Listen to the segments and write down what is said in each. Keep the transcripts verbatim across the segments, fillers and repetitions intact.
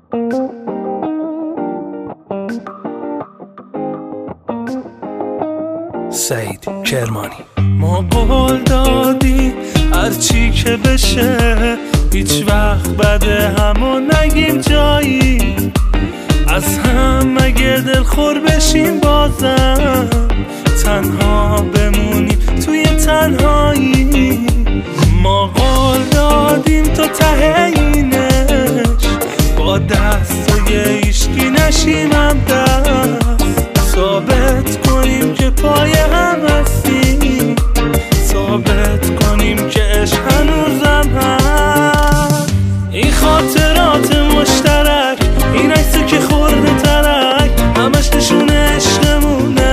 سعید کرمانی. ما قول دادیم هرچی که بشه هیچ وقت بعد همو نگیم جایی، از هم اگه دلخور بشیم بازم تنها بمونیم توی تنهایی. ما قول دادیم تا ته اینش با دستای ایشکی نشیم هم دست، ثابت کنیم که پای هم هستیم، ثابت کنیم که عشق هنوزم هست. این خاطرات مشترک، این عکسه که خورده ترک، همش نشونه عشقمونه،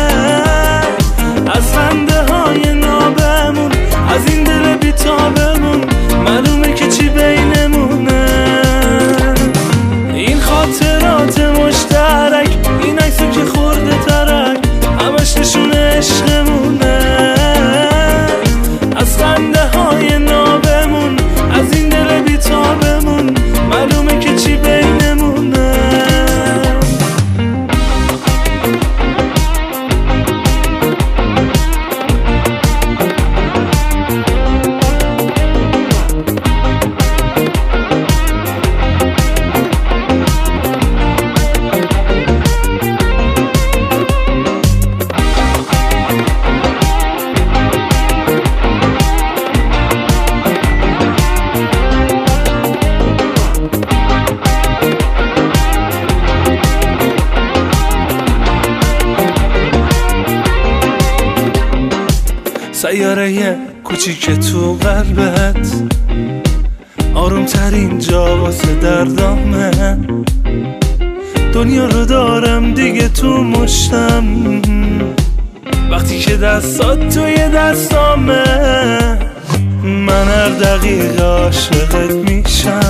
از خنده های نابمون، از این دل بیتابمون معلومه که چی بینمونه. این خاطرات مشترک، این عکسه که خورده ترک، همش نشونه عشقمونه، از خنده های نابمون، از این دل بیتابمون معلومه که چی بینمونه. سیاره کوچیک تو قلبت، آروم ترین جا واسه دردامه، دنیا رو دارم دیگه تو مشتم، وقتی که دستات توی دستامه من هر دقیقه عاشقت میشم.